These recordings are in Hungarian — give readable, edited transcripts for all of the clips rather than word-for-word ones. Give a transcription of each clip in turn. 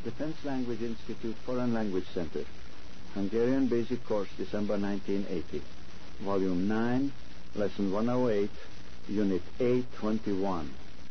Defense Language Institute Foreign Language Center. Hungarian Basic Course, December 1980. Volume 9, Lesson 108, Unit A21.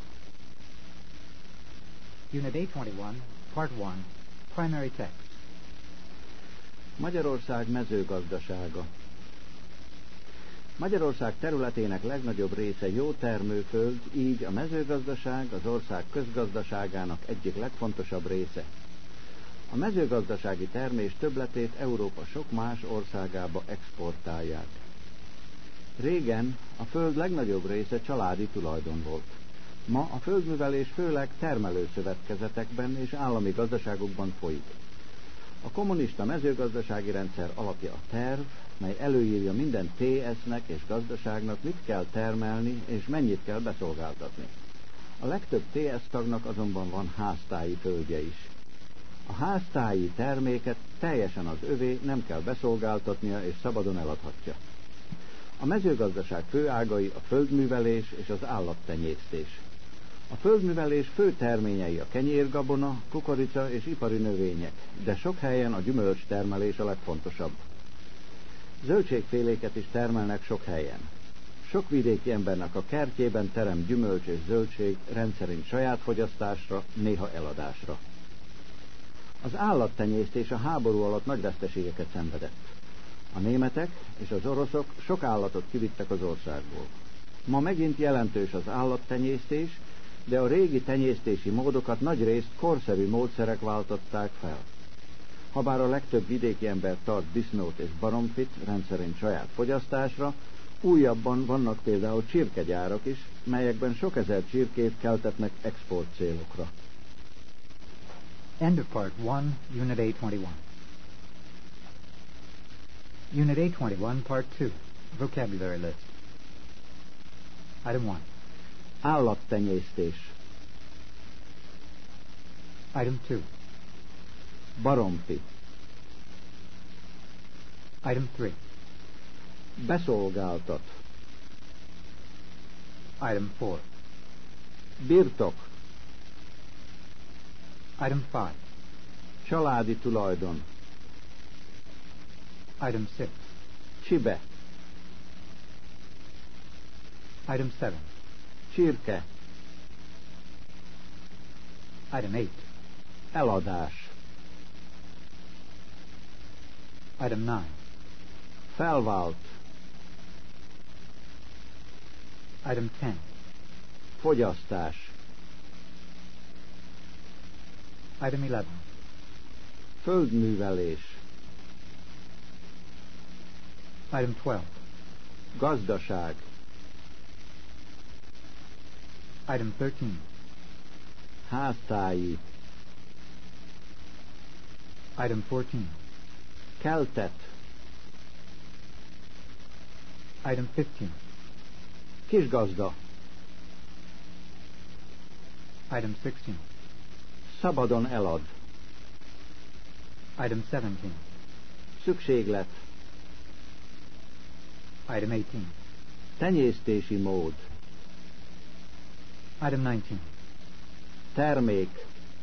Unit A21, Part 1, Primary Text. Magyarország mezőgazdasága. Magyarország területének legnagyobb része jó termőföld, így a mezőgazdaság az ország közgazdaságának egyik legfontosabb része. A mezőgazdasági termés többletét Európa sok más országába exportálják. Régen a föld legnagyobb része családi tulajdon volt. Ma a földművelés főleg termelőszövetkezetekben és állami gazdaságokban folyik. A kommunista mezőgazdasági rendszer alapja a terv, mely előírja minden TS-nek és gazdaságnak, mit kell termelni és mennyit kell beszolgáltatni. A legtöbb TS tagnak azonban van háztáji földje is. A háztáji terméket teljesen az övé, nem kell beszolgáltatnia és szabadon eladhatja. A mezőgazdaság főágai a földművelés és az állattenyésztés. A földművelés fő terményei a kenyérgabona, kukorica és ipari növények, de sok helyen a gyümölcstermelés a legfontosabb. Zöldségféléket is termelnek sok helyen. Sok vidéki embernek a kertjében terem gyümölcs és zöldség rendszerint saját fogyasztásra, néha eladásra. Az állattenyésztés a háború alatt nagy veszteségeket szenvedett. A németek és az oroszok sok állatot kivittek az országból. Ma megint jelentős az állattenyésztés, de a régi tenyésztési módokat nagyrészt korszerű módszerek váltották fel. Habár a legtöbb vidéki ember tart disznót és baromfit rendszerint saját fogyasztásra, újabban vannak például csirkegyárak is, melyekben sok ezer csirkét keltetnek export célokra. End of Part 1, Unit A21. Unit A21, Part 2, Vocabulary List. Item 1. Állattenyésztés. Item 2. Baromfi. Item 3. Beszolgáltat. Item 4. Birtok. Item 5. Családi tulajdon. Item 6. Csibe. Item 7. Csirke. Item 8. Eladás. Item 9. Felvált. Item 10. Fogyasztás. Item 11. Földművelés. Item 12. Gazdaság. Item 13. Háztáji. Item 14. Keltet. Item 15. Kisgazda. Item 16. Szabadon elad. Item 17. Szükséglet. Item 18. Tenyésztési mód. Item 19. Termék.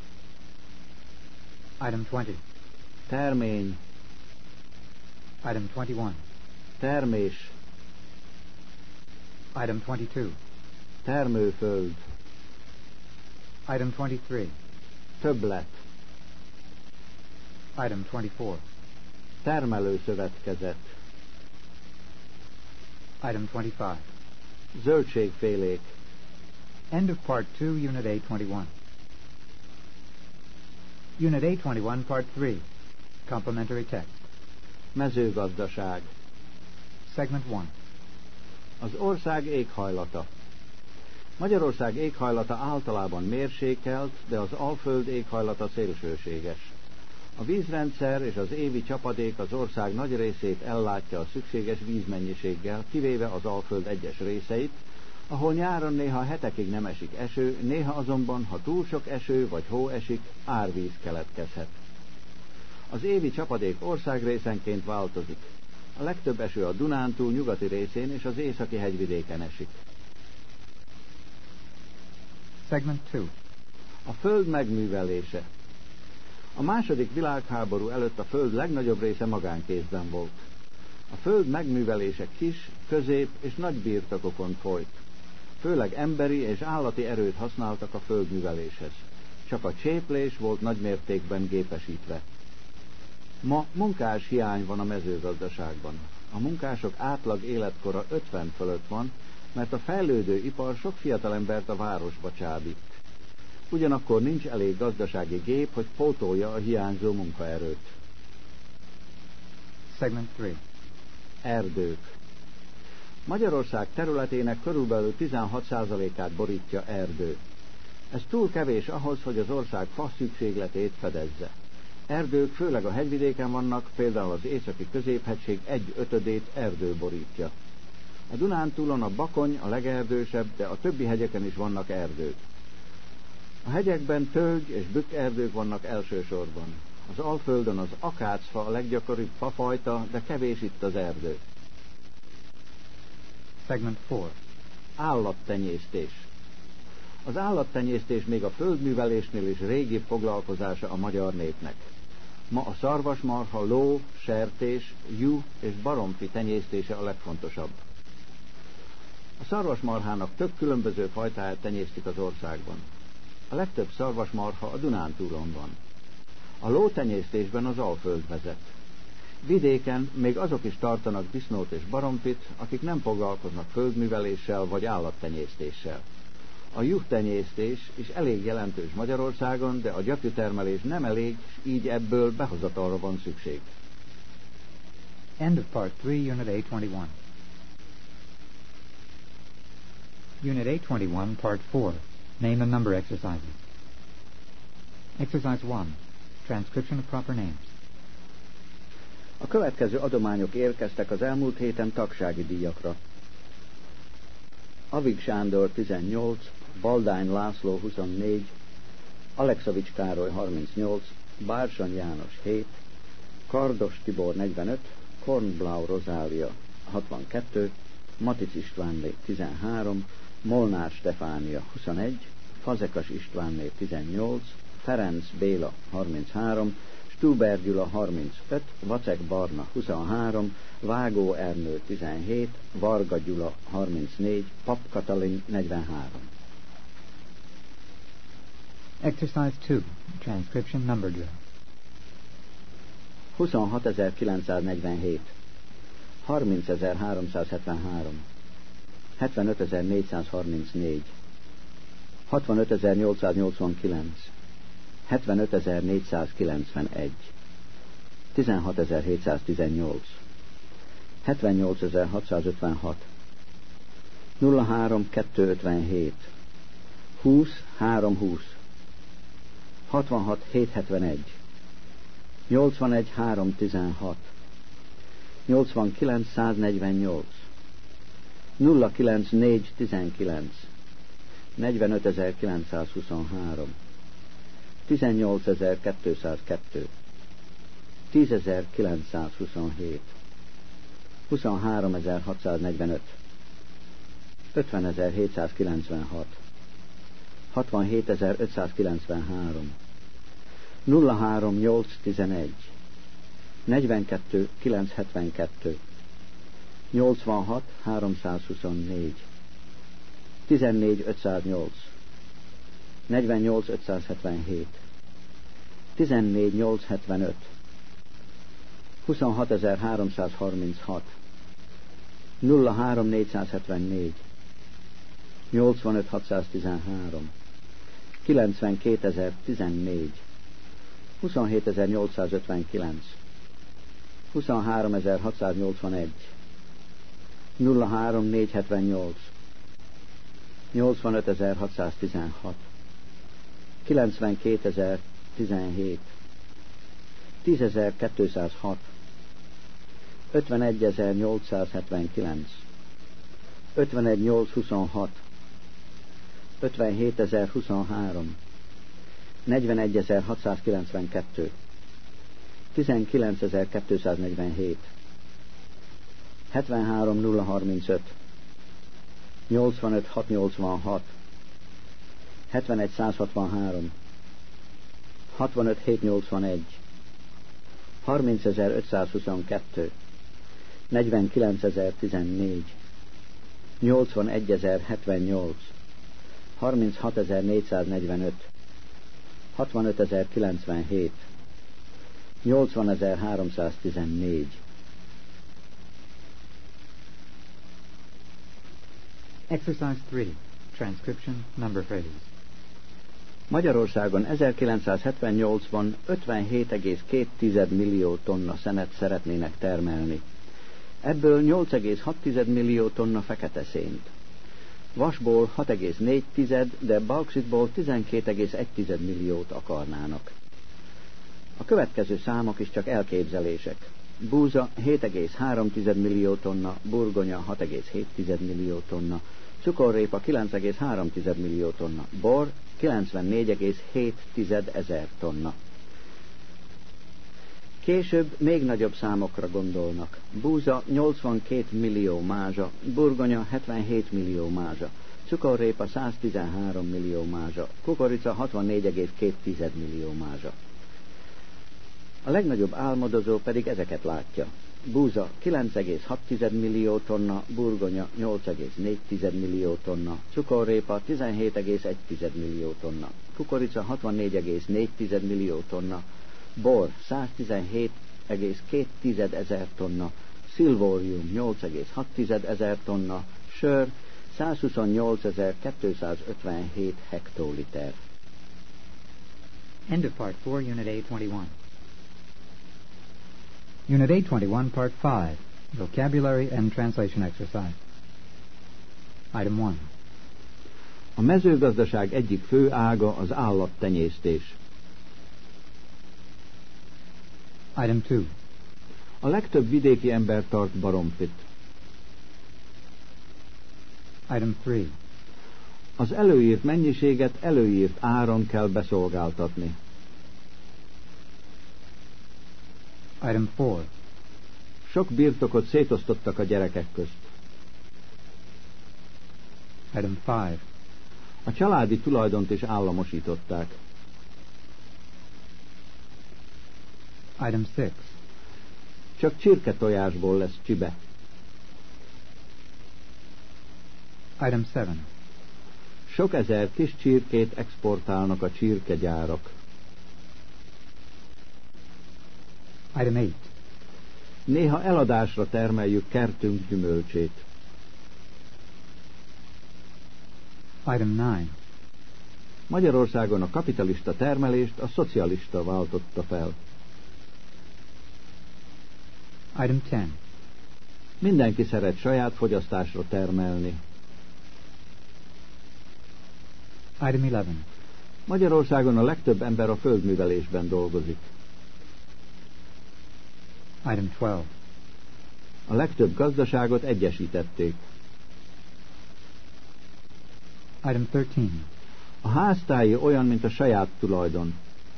Item 20. Termény. Item 21. Termés. Item 22. Termőföld. Item 23. Többlet. Item 24. Termelőszövetkezet. Item 25. Zöldségfélék. End of Part 2, Unit A21. Unit A21, Part 3. Complementary text. Mezőgazdaság. Segment 1. Az ország éghajlata. Magyarország éghajlata általában mérsékelt, de az Alföld éghajlata szélsőséges. A vízrendszer és az évi csapadék az ország nagy részét ellátja a szükséges vízmennyiséggel, kivéve az Alföld egyes részeit, ahol nyáron néha hetekig nem esik eső, néha azonban, ha túl sok eső vagy hó esik, árvíz keletkezhet. Az évi csapadék országrészenként változik. A legtöbb eső a Dunántúl nyugati részén és az északi hegyvidéken esik. Segment 2. A föld megművelése. A második világháború előtt a föld legnagyobb része magánkézben volt. A föld megművelése kis, közép és nagy birtokokon folyt. Főleg emberi és állati erőt használtak a földműveléshez. Csak a cséplés volt nagymértékben gépesítve. Ma munkás hiány van a mezőgazdaságban. A munkások átlag életkora 50 fölött van, mert a fejlődő ipar sok fiatalembert a városba csábít. Ugyanakkor nincs elég gazdasági gép, hogy pótolja a hiányzó munkaerőt. Segment 3. Erdők. Magyarország területének körülbelül 16%-át borítja erdő. Ez túl kevés ahhoz, hogy az ország fa szükségletét fedezze. Erdők főleg a hegyvidéken vannak, például az északi középhegység 1/5 erdő borítja. A Dunántúlon a Bakony a legerdősebb, de a többi hegyeken is vannak erdők. A hegyekben tölgy és bükkerdők vannak elsősorban. Az Alföldön az akácfa a leggyakoribb fafajta, de kevés itt az erdő. Segment 4. Állattenyésztés. Az állattenyésztés még a földművelésnél is régi foglalkozása a magyar népnek. Ma a szarvasmarha, ló, sertés, juh és baromfi tenyésztése a legfontosabb. A szarvasmarhának több különböző fajtáját tenyésztik az országban. A legtöbb szarvasmarha a Dunántúlon van. A lótenyésztésben az Alföld vezet. Vidéken még azok is tartanak disznót és baromfit, akik nem foglalkoznak földműveléssel vagy állattenyésztéssel. A juhtenyésztés is elég jelentős Magyarországon, de a gyapjútermelés nem elég, és így ebből behozatalra van szükség. End of Part 3, Unit 821. Unit 821, Part 4. Name and number exercises. Exercise 1. Transcription of proper names. A következő adományok érkeztek az elmúlt héten tagsági díjakra. Avig Sándor 18, Baldány László 24, Alexovics Károly 38, Bársony János 7, Kardos Tibor 45, Kornblau Rozália 62, Matic Istvánné 13, Molnár Stefánia 21, Fazekas Istvánné 18, Ferenc Béla 33, Stuber Gyula 35, Vacek Barna 23, Vágó Ernő 17, Varga Gyula 34, Pap Katalin 43. Exercise 2. Transcription number drill. 26.947, 30.373, 75.434, 65.889, 75.491, 16.718, 78.656, 03.257, 20.320, 66.771, 81.316, 89.148, 09.419, 45.923, 18.202, 10.927, 23.645, 50.796, 67.593, 03.811, 42.972, 86.324, 14.508, 48.577, 14.875, 26.336, 03.474, 85.613, 92.014, 27.859, 23.681, 03.478, 85.616, 92.017, 10.206, 51.879, 51.826, 57.023, 41.692, 19.247, 73.035, 85.686, 71.163, 65,781, 30,522, 49,014, 81,078, 36,445, 65,097, 80,314. Exercise 3. Transcription number phrases. Magyarországon 1978-ban 57,2 millió tonna szenet szeretnének termelni. Ebből 8,6 millió tonna fekete szént. Vasból 6,4, de bauxitból 12,1 milliót akarnának. A következő számok is csak elképzelések. Búza 7,3 millió tonna, burgonya 6,7 millió tonna, cukorrépa 9,3 millió tonna, bor 94,7 ezer tonna. Később még nagyobb számokra gondolnak. Búza 82 millió mázsa, burgonya 77 millió mázsa, cukorrépa 113 millió mázsa, kukorica 64,2 millió mázsa. A legnagyobb álmodozó pedig ezeket látja. Búza 9,6 millió tonna, burgonya 8,4 millió tonna, cukorrépa 17,1 millió tonna, kukorica 64,4 millió tonna, bor 117,2 ezer tonna, szilvórium 8,6 ezer tonna, sör 128.257 hektoliter. End of Part 4, Unit A21. Unit A21, Part 5, Vocabulary and Translation Exercise. Item 1. A mezőgazdaság egyik fő ága az állattenyésztés. Item 2. A legtöbb vidéki ember tart baromfit. Item 3. Az előírt mennyiséget előírt áron kell beszolgáltatni. Item 4. Sok birtokot szétosztottak a gyerekek közt. Item 5. A családi tulajdont is államosították. Item 6. Csak csirketojásból lesz csibe. Item 7. Sok ezer kis csirkét exportálnak a csirkegyárak. Item 8. Néha eladásra termeljük kertünk gyümölcsét. Item 9. Magyarországon a kapitalista termelést a szocialista váltotta fel. Item 10. Mindenki szeret saját fogyasztásra termelni. Item 11. Magyarországon a legtöbb ember a földművelésben dolgozik. Item 12. A legtöbb gazdaságot egyesítették. Item 13. A háztáji olyan, mint a saját tulajdon.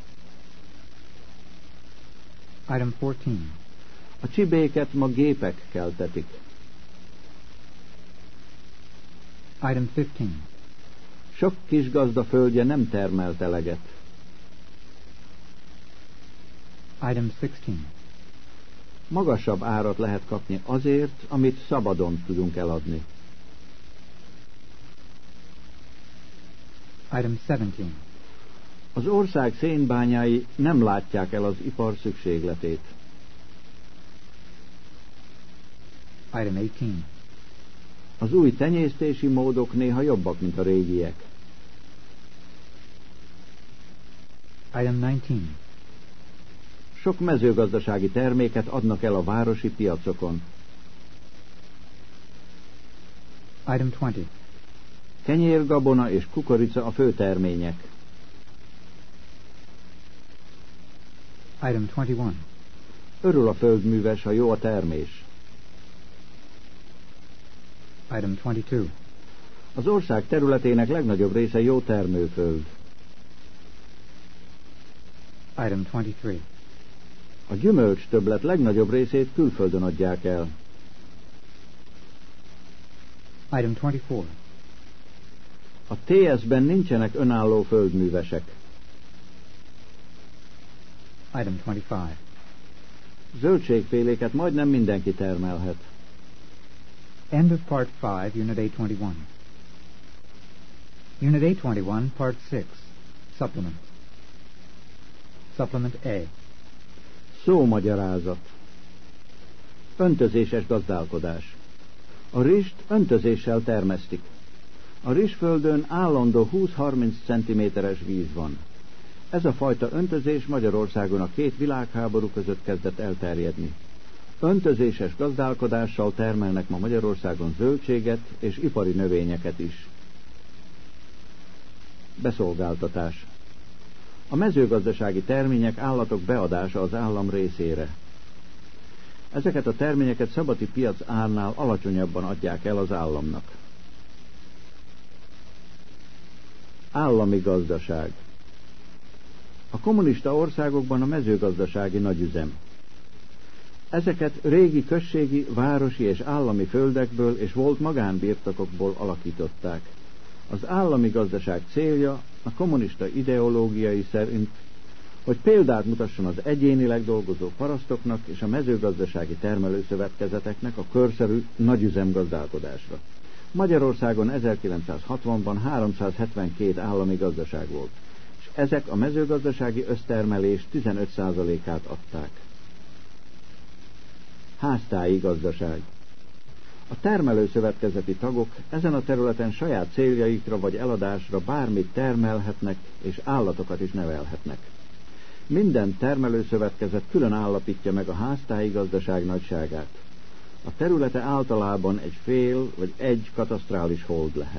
Item 14. A csibéket ma gépek keltetik. Item 15. Sok kis gazda földje nem termelt eleget. Item 16. Magasabb árat lehet kapni azért, amit szabadon tudunk eladni. Item 17. Az ország szénbányái nem látják el az ipar szükségletét. Item 18. Az új tenyésztési módok néha jobbak, mint a régiek. Item 19. Sok mezőgazdasági terméket adnak el a városi piacokon. Item 20. Kenyér, gabona és kukorica a fő termények. Item 21. Örül a földműves, ha jó a termés. Item 22. Az ország területének legnagyobb része jó termőföld. Item 23. A gyümölcs többlet legnagyobb részét külföldön adják el. Item 24. A TS-ben nincsenek önálló földművesek. Item 25. Zöldségféléket majdnem mindenki termelhet. End of Part 5, Unit A21. Unit A21, Part 6. Supplement. Supplement A. Szómagyarázat. Öntözéses gazdálkodás. A rizst öntözéssel termesztik. A rizsföldön állandó 20-30 cm-es víz van. Ez a fajta öntözés Magyarországon a két világháború között kezdett elterjedni. Öntözéses gazdálkodással termelnek ma Magyarországon zöldséget és ipari növényeket is. Beszolgáltatás. A mezőgazdasági termények, állatok beadása az állam részére. Ezeket a terményeket szabadi piac árnál alacsonyabban adják el az államnak. Állami gazdaság. A kommunista országokban a mezőgazdasági nagyüzem. Ezeket régi községi, városi és állami földekből és volt magánbirtokokból alakították. Az állami gazdaság célja a kommunista ideológiai szerint, hogy példát mutasson az egyénileg dolgozó parasztoknak és a mezőgazdasági termelőszövetkezeteknek a körszerű nagyüzemgazdálkodásra. Magyarországon 1960-ban 372 állami gazdaság volt, és ezek a mezőgazdasági össztermelés 15%-át adták. Háztáji gazdaság. A termelőszövetkezeti tagok ezen a területen saját céljaikra vagy eladásra bármit termelhetnek és állatokat is nevelhetnek. Minden termelőszövetkezet külön állapítja meg a háztáji gazdaság nagyságát. A területe általában egy fél vagy egy katasztrális hold lehet.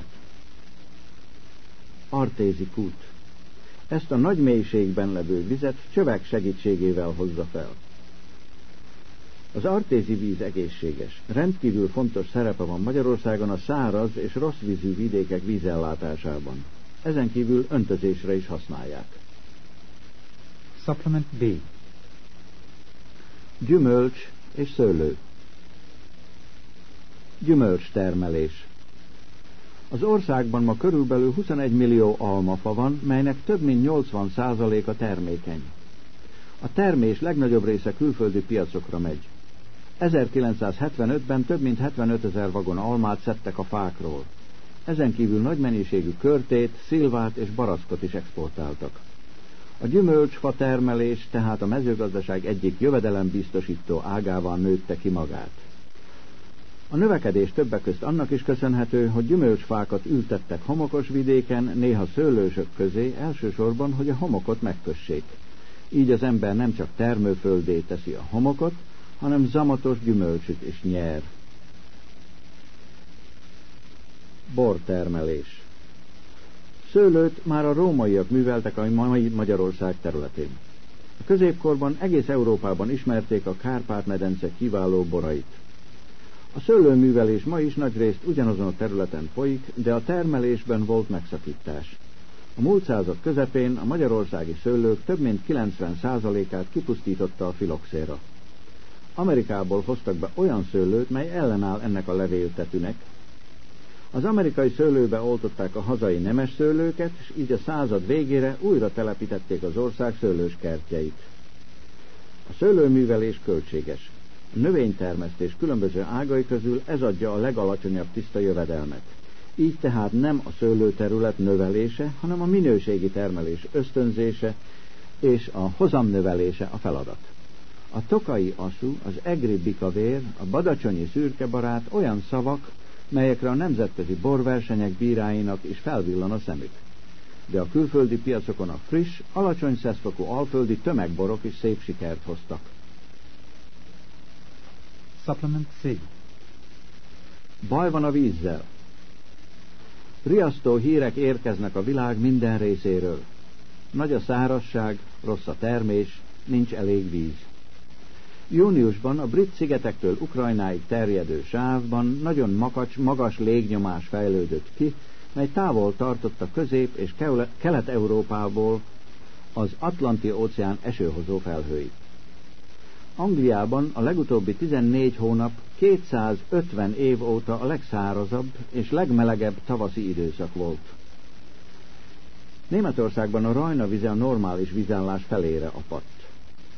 Artézi kút. Ezt a nagy mélységben levő vizet csövek segítségével hozza fel. Az artézi víz egészséges. Rendkívül fontos szerepe van Magyarországon a száraz és rossz vízű vidékek vízellátásában. Ezen kívül öntözésre is használják. Supplement B. Gyümölcs és szőlő. Gyümölcstermelés. Az országban ma körülbelül 21 millió almafa van, melynek több mint 80%-a termékeny. A termés legnagyobb része külföldi piacokra megy. 1975-ben több mint 75 000 vagon almát szedtek a fákról. Ezen kívül nagy mennyiségű körtét, szilvát és barackot is exportáltak. A gyümölcsfa termelés tehát a mezőgazdaság egyik jövedelembiztosító ágává nőtte ki magát. A növekedés többek közt annak is köszönhető, hogy gyümölcsfákat ültettek homokos vidéken, néha szőlősök közé, elsősorban, hogy a homokot megkössék. Így az ember nem csak termőföldé teszi a homokot, hanem zamatos gyümölcsöt is nyer. Bortermelés. Szőlőt már a rómaiak műveltek a mai Magyarország területén. A középkorban egész Európában ismerték a Kárpát-medence kiváló borait. A szőlőművelés ma is nagyrészt ugyanazon a területen folyik, de a termelésben volt megszakítás. A múlt század közepén a magyarországi szőlők több mint 90%-át kipusztította a filoxéra. Amerikából hoztak be olyan szőlőt, mely ellenáll ennek a levéltetűnek. Az amerikai szőlőbe oltották a hazai nemes szőlőket, és így a század végére újra telepítették az ország szőlős kertjeit. A szőlőművelés költséges. A növénytermesztés különböző ágai közül ez adja a legalacsonyabb tiszta jövedelmet. Így tehát nem a szőlőterület növelése, hanem a minőségi termelés ösztönzése és a hozamnövelése a feladat. A tokai aszú, az egri bikavér, a badacsonyi szürkebarát olyan szavak, melyekre a nemzetközi borversenyek bíráinak is felvillan a szemük. De a külföldi piacokon a friss, alacsony szeszfokú alföldi tömegborok is szép sikert hoztak. Supplement C. Baj van a vízzel. Riasztó hírek érkeznek a világ minden részéről. Nagy a szárazság, rossz a termés, nincs elég víz. Júniusban a brit szigetektől Ukrajnáig terjedő sávban nagyon magas légnyomás fejlődött ki, mely távol tartotta Közép- és Kelet-Európából az Atlanti-óceán esőhozó felhőit. Angliában a legutóbbi 14 hónap 250 év óta a legszárazabb és legmelegebb tavaszi időszak volt. Németországban a Rajna vize a normális vízállás felére apadt.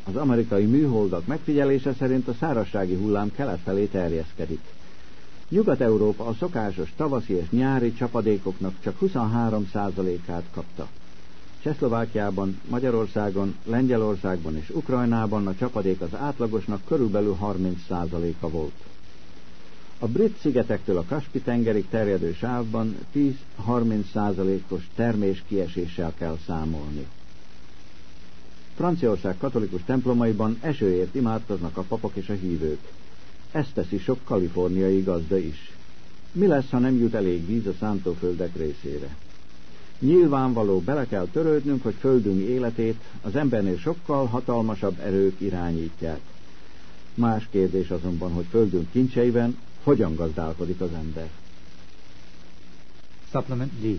Az amerikai műholdak megfigyelése szerint a szárazsági hullám kelet felé terjeszkedik. Nyugat-Európa a szokásos tavaszi és nyári csapadékoknak csak 23%-át kapta. Csehszlovákiában, Magyarországon, Lengyelországban és Ukrajnában a csapadék az átlagosnak körülbelül 30%-a volt. A brit szigetektől a Kaspi-tengerig terjedő sávban 10-30%-os terméskieséssel kell számolni. Franciaország katolikus templomaiban esőért imádkoznak a papok és a hívők. Ezt teszi sok kaliforniai gazda is. Mi lesz, ha nem jut elég víz a szántóföldek részére? Nyilvánvaló, bele kell törődnünk, hogy földünk életét az embernél sokkal hatalmasabb erők irányítják. Más kérdés azonban, hogy földünk kincseiben hogyan gazdálkodik az ember. Supplement D.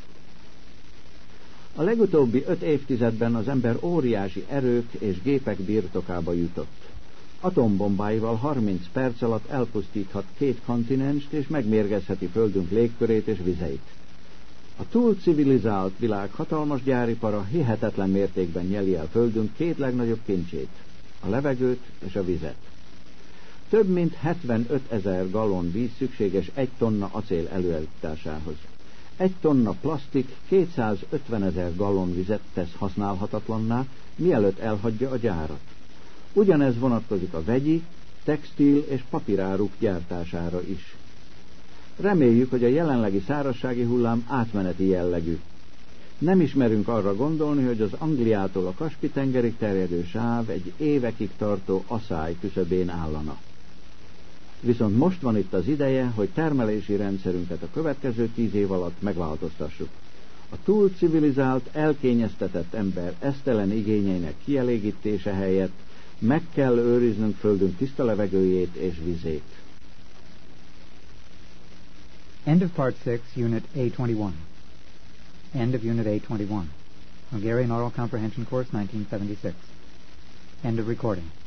A legutóbbi 5 évtizedben az ember óriási erők és gépek birtokába jutott. Atombombáival 30 perc alatt elpusztíthat 2 kontinenst és megmérgezheti földünk légkörét és vizeit. A túl civilizált világ hatalmas gyáripara hihetetlen mértékben nyeli el földünk 2 legnagyobb kincsét, a levegőt és a vizet. Több mint 75 000 gallon víz szükséges 1 tonna acél előállításához. 1 tonna plasztik 250 000 gallon vizet tesz használhatatlanná, mielőtt elhagyja a gyárat. Ugyanez vonatkozik a vegyi, textil és papíráruk gyártására is. Reméljük, hogy a jelenlegi szárazsági hullám átmeneti jellegű. Nem ismerünk arra gondolni, hogy az Angliától a Kaspi-tengerig terjedő sáv egy évekig tartó aszály küszöbén állana. Viszont most van itt az ideje, hogy termelési rendszerünket a következő 10 év alatt megváltoztassuk. A túl civilizált, elkényeztetett ember esztelen igényeinek kielégítése helyett meg kell őriznünk földünk tiszta levegőjét és vizét. End of Part 6, Unit A21. End of Unit A21. Hungarian Oral Comprehension Course, 1976. End of recording.